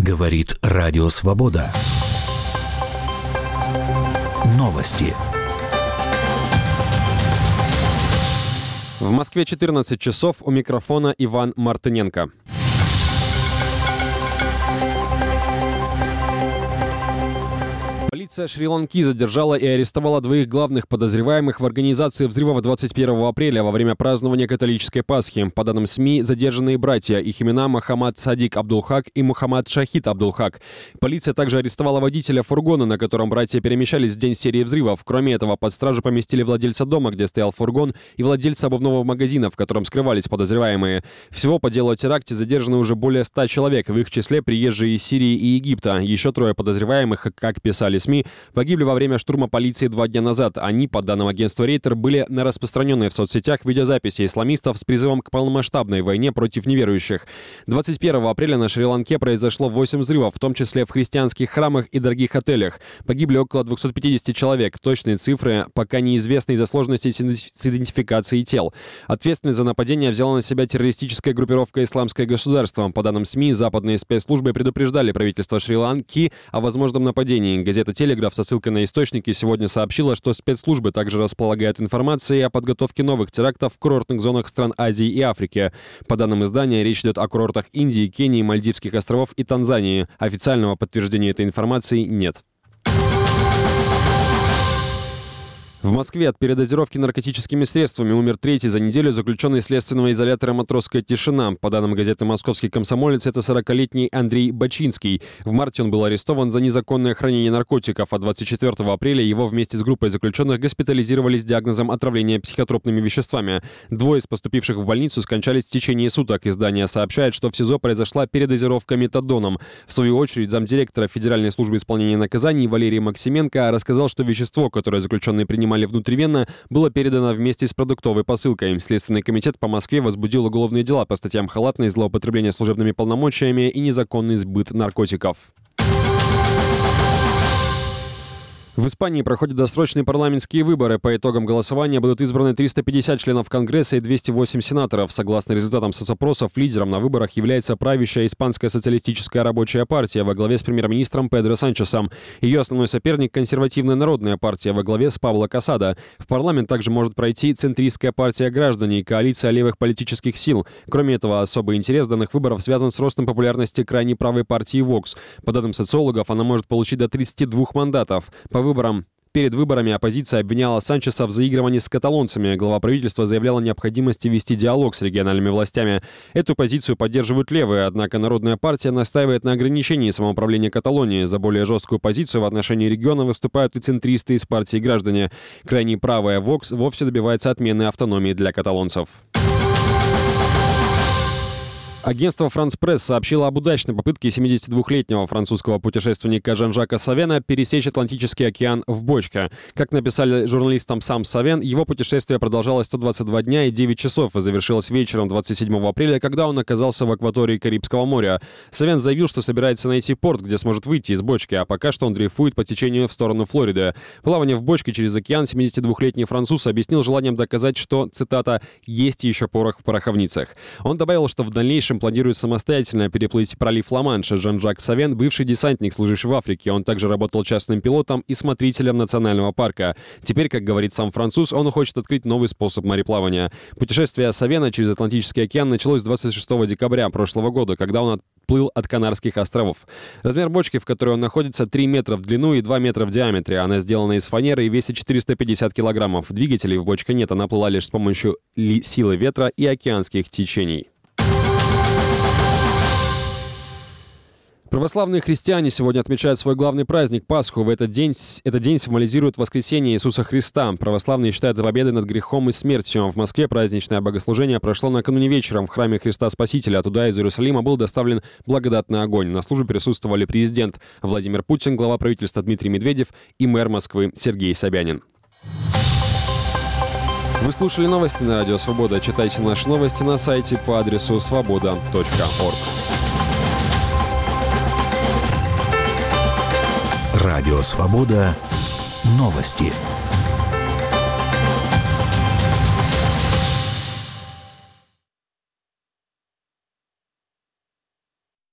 Говорит Радио Свобода. Новости. В Москве 14 часов, у микрофона Иван Мартыненко. Полиция Шри-Ланки задержала и арестовала двоих главных подозреваемых в организации взрыва 21 апреля во время празднования католической Пасхи. По данным СМИ, задержанные братья, их имена Мохаммад Садик Абдулхак и Мухаммад Шахид Абдулхак. Полиция также арестовала водителя фургона, на котором братья перемещались в день серии взрывов. Кроме этого, под стражу поместили владельца дома, где стоял фургон, и владельца обувного магазина, в котором скрывались подозреваемые. Всего по делу о теракте задержаны уже более 100 человек, в их числе приезжие из Сирии и Египта. Еще трое подозреваемых, как писали СМИ, погибли во время штурма полиции 2 дня назад. Они, по данным агентства Рейтер, были на распространенной в соцсетях видеозаписи исламистов с призывом к полномасштабной войне против неверующих. 21 апреля на Шри-Ланке произошло 8 взрывов, в том числе в христианских храмах и дорогих отелях. Погибли около 250 человек. Точные цифры пока неизвестны из-за сложностей с идентификацией тел. Ответственность за нападение взяла на себя террористическая группировка «Исламское государство». По данным СМИ, западные спецслужбы предупреждали правительство Шри-Ланки о возможном нападении. Газета «Телеграф» со ссылкой на источники сегодня сообщила, что спецслужбы также располагают информацией о подготовке новых терактов в курортных зонах стран Азии и Африки. По данным издания, речь идет о курортах Индии, Кении, Мальдивских островов и Танзании. Официального подтверждения этой информации нет. В Москве от передозировки наркотическими средствами умер третий за неделю заключенный следственного изолятора «Матросская тишина». По данным газеты «Московский комсомолец», это 40-летний Андрей Бачинский. В марте он был арестован за незаконное хранение наркотиков, а 24 апреля его вместе с группой заключенных госпитализировали с диагнозом отравления психотропными веществами. Двое из поступивших в больницу скончались в течение суток. Издание сообщает, что в СИЗО произошла передозировка метадоном. В свою очередь, замдиректора Федеральной службы исполнения наказаний Валерий Максименко рассказал, что вещество, которое заключенные принимали внутривенно, было передано вместе с продуктовой посылкой. Следственный комитет по Москве возбудил уголовные дела по статьям халатность, злоупотребление служебными полномочиями и незаконный сбыт наркотиков. В Испании проходят досрочные парламентские выборы. По итогам голосования будут избраны 350 членов Конгресса и 208 сенаторов. Согласно результатам соцопросов, лидером на выборах является правящая Испанская социалистическая рабочая партия во главе с премьер-министром Педро Санчесом. Ее основной соперник – консервативная народная партия во главе с Пабло Касадо. В парламент также может пройти центристская партия «Граждане» и коалиция левых политических сил. Кроме этого, особый интерес данных выборов связан с ростом популярности крайне правой партии «Вокс». По данным социологов, она может получить до 32 мандатов. Перед выборами оппозиция обвиняла Санчеса в заигрывании с каталонцами. Глава правительства заявляла о необходимости вести диалог с региональными властями. Эту позицию поддерживают левые, однако Народная партия настаивает на ограничении самоуправления Каталонии. За более жесткую позицию в отношении региона выступают и центристы из партии «Граждане». Крайне правая «Вокс» вовсе добивается отмены автономии для каталонцев. Агентство «Франс Пресс» сообщило об удачной попытке 72-летнего французского путешественника Жан-Жака Савена пересечь Атлантический океан в бочке. Как написали журналистам сам Савен, его путешествие продолжалось 122 дня и 9 часов и завершилось вечером 27 апреля, когда он оказался в акватории Карибского моря. Савен заявил, что собирается найти порт, где сможет выйти из бочки, а пока что он дрейфует по течению в сторону Флориды. Плавание в бочке через океан 72-летний француз объяснил желанием доказать, что, цитата, «есть еще порох в пороховницах». Он добавил, что в дальнейшем планирует самостоятельно переплыть пролив Ла-Манш. Жан-Жак Савен – бывший десантник, служивший в Африке. Он также работал частным пилотом и смотрителем национального парка. Теперь, как говорит сам француз, он хочет открыть новый способ мореплавания. Путешествие Савена через Атлантический океан началось 26 декабря прошлого года, когда он отплыл от Канарских островов. Размер бочки, в которой он находится, 3 метра в длину и 2 метра в диаметре. Она сделана из фанеры и весит 450 килограммов. Двигателей в бочке нет, она плыла лишь с помощью силы ветра и океанских течений. Православные христиане сегодня отмечают свой главный праздник – Пасху. Этот день символизирует воскресение Иисуса Христа. Православные считают победой над грехом и смертью. В Москве праздничное богослужение прошло накануне вечером в храме Христа Спасителя. Туда из Иерусалима был доставлен благодатный огонь. На службе присутствовали президент Владимир Путин, глава правительства Дмитрий Медведев и мэр Москвы Сергей Собянин. Вы слушали новости на Радио Свобода. Читайте наши новости на сайте по адресу svoboda.org. Радио Свобода. Новости.